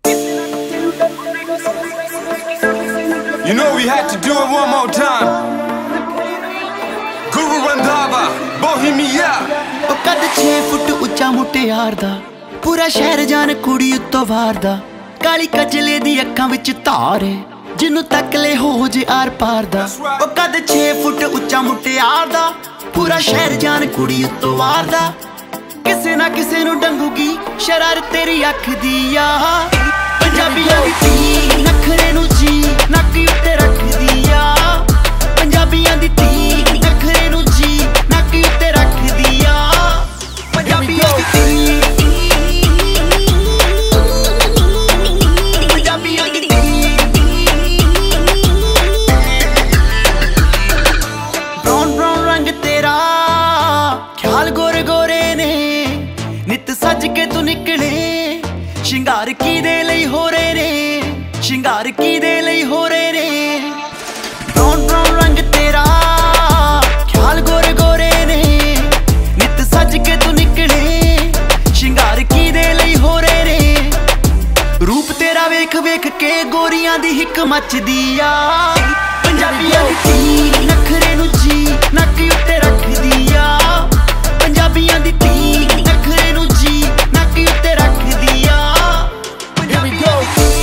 You know we had to do it one more time. Guru Randhava, Bohemia. ਉਹ ਕੱਦ 6 ਫੁੱਟ ਉੱਚਾ ਮੁਟਿਆਰ ਦਾ, ਪੂਰਾ ਸ਼ਹਿਰ ਜਾਣ ਕੁੜੀ ਉੱਤੋਂ ਵਾਰਦਾ। ਕਾਲੀ ਕਜਲੇ ਦੀ ਅੱਖਾਂ ਵਿੱਚ ਧਾਰ ਏ, ਜਿਹਨੂੰ ਤੱਕ ਲੈ ਹੋ ਜੇ ਆਰ ਪਾਰ ਦਾ। ਉਹ ਕੱਦ 6 ਫੁੱਟ ਉੱਚਾ ਮੁਟਿਆਰ ਦਾ, ਪੂਰਾ ਸ਼ਹਿਰ ਜਾਣ ਕੁੜੀ ਉੱਤੋਂ ਵਾਰਦਾ। ਕਿਸੇ ਨਾ ਕਿਸੇ ਨੂੰ ਡੰਗੂਗੀ ਸ਼ਰਾਰਤ ਤੇਰੀ ਅੱਖ ਦੀ ਆ। ਪੰਜਾਬੀਆਂ ਦੀ ਧੀ ਨਖਰੇ ਨੂੰ ਜੀ ਨੱਕ ਉੱਤੇ ਰੱਖਦੀ ਆ। ਪੰਜਾਬੀਆਂ ਦੀ ਧੀ ਨਖਰੇ ਨੂੰ ਜੀ ਨੱਕ ਉੱਤੇ ਰੱਖਦੀ ਆ। ਪੰਜਾਬੀਆਂ ਦੀ ਧੀ, ਪੰਜਾਬੀਆਂ ਦੀ ਧੀ। ਬਰਾਊਨ ਬਰਾਊਨ ਰੰਗ ਤੇਰਾ, ਖਿਆਲ ਗੋਰੇ ਗੋਰੇ ਨੇ, ਨਿੱਤ ਸੱਜ ਕੇ ਤੂੰ ਨਿਕਲੇ। ਸ਼ਿੰਗਾਰ ਕਿਹਦੇ ਲਈ ਹੋ ਰਹੇ ਨੇ, ਸ਼ਿੰਗਾਰ ਕਿਹਦੇ ਲਈ ਹੋ ਰਹੇ ਨੇ। ਬਰਾਊਨ ਬਰਾਊਨ ਰੰਗ ਤੇਰਾ, ਖਿਆਲ ਗੋਰੇ ਗੋਰੇ ਨੇ, ਨਿੱਤ ਸੱਜ ਕੇ ਤੂੰ ਨਿਕਲੇ। ਸ਼ਿੰਗਾਰ ਕਿਹਦੇ ਲਈ ਹੋ ਰਹੇ ਨੇ। ਰੂਪ ਤੇਰਾ ਵੇਖ ਵੇਖ ਕੇ ਗੋਰੀਆਂ ਦੀ ਹਿੱਕ ਮੱਚਦੀ ਆ। ਪੰਜਾਬੀਆਂ ਦੀ ਧੀ ਨਖਰੇ ਨੂੰ ਜੀ ਨੱਕ ਉੱਤੇ ਰੱਖਦੀ ਆ। ਪੰਜਾਬੀਆਂ ਦੀ ਧੀ ਨਖਰੇ ਨੂੰ ਜੀ ਨੱਕ ਉੱਤੇ ਰੱਖਦੀ ਆ। ਪੰਜਾਬੀਆਂ ਦੀ ਧੀ,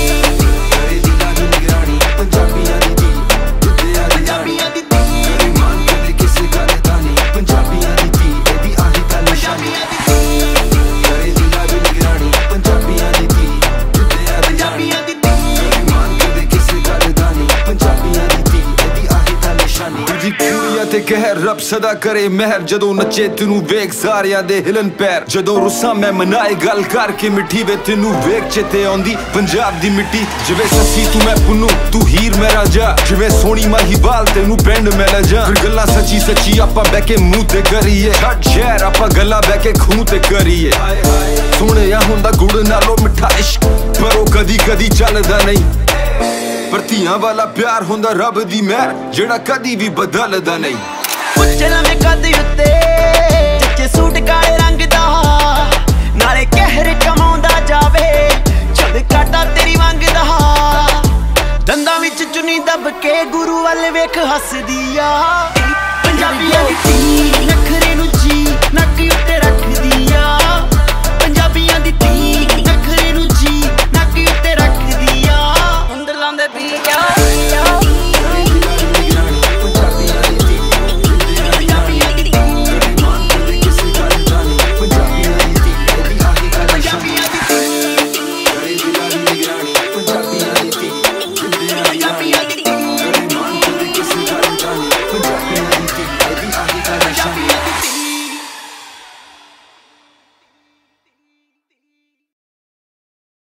ਪੰਜਾਬੀਆਂ ਦੀ ਧੀ, ਪੰਜਾਬੀਆਂ ਦੀ ਧੀ, ਮਾਨ ਕਦੇ ਕਿਸੇ ਗੱਲ ਦਾ ਨਹੀਂ। ਪੰਜਾਬੀਆਂ ਦੀ ਧੀ ਇਹਦੀ ਆਹੀ ਤਾਂ ਨਿਸ਼ਾਨੀ। ਕਰੇ ਦਿਲਾਂ ਦੀ ਨਿਗਰਾਨੀ। ਪੰਜਾਬੀਆਂ ਦੀ ਧੀ, ਪੰਜਾਬੀਆਂ ਦੀ ਧੀ। ਮਾਨ ਕਦੇ ਕਿਸੇ ਗੱਲ ਦਾ ਨਹੀਂ। ਪੰਜਾਬੀਆਂ ਦੀ ਧੀ ਇਹਦੀ ਆਹੀ ਤਾਂ ਨਿਸ਼ਾਨੀ। ਤੁਝੀ ਕੁੜੀਆਂ ਤੇ ਕਹਿਰ ਰੱਬ ਸਦਾ ਕਰੇ ਮਹਿਰ। ਜਦੋਂ ਨੱਚੇ ਤੈਨੂੰ ਵੇਖ ਸਾਰਿਆਂ ਦੇ ਹਿਲਨ ਪੈਰ। ਜਦੋਂ ਰੁੱਸਾਂ ਮੈਂ ਮਨਾਏ ਗੱਲ ਕਰਕੇ ਮਿੱਠੀ ਵੇ ਤੈਨੂੰ ਵੇਖ ਚੇਤੇ ਆਉਂਦੀ ਪੰਜਾਬ ਦੀ ਮਿੱਟੀ। ਜਿਵੇਂ ਸੱਸੀ ਤੂੰ ਮੈਂ ਪੁੰਨੂ, ਤੂੰ ਹੀਰ ਮੈਂ ਰਾਜਾ। ਜਿਵੇਂ ਸੋਹਣੀ ਮਾਹੀਵਾਲ ਤੈਨੂੰ ਪਿੰਡ ਮੈਂ ਲੈ ਜਾ। ਫਿਰ ਗੱਲਾਂ ਸੱਚੀ ਸੱਚੀ ਆਪਾਂ ਬਹਿ ਕੇ ਮੂੰਹ ਤੇ ਕਰੀਏ। ਛੱਡ ਸ਼ਹਿਰ ਆਪਾਂ ਗੱਲਾਂ ਬਹਿ ਕੇ ਖੂਹ ਤੇ ਕਰੀਏ। ਸੁਣਿਆ ਹੁੰਦਾ ਗੁੜ ਨਾਲੋਂ ਮਿੱਠਾ ਇਸ਼ਕ, ਪਰ ਉਹ ਕਦੀ ਕਦੀ ਚੱਲਦਾ ਨਹੀਂ। ਪਰ ਧੀਆਂ ਵਾਲਾ ਪਿਆਰ ਹੁੰਦਾ ਰੱਬ ਦੀ ਮਿਹਰ, ਜਿਹੜਾ ਕਦੀ ਵੀ ਬਦਲਦਾ ਨਹੀਂ। ਉੱਚੇ ਲੰਮੇ ਕੱਦ ਉੱਤੇ ਚੱਚੇ ਸੂਟ ਕਾਲੇ ਰੰਗ ਦਾ।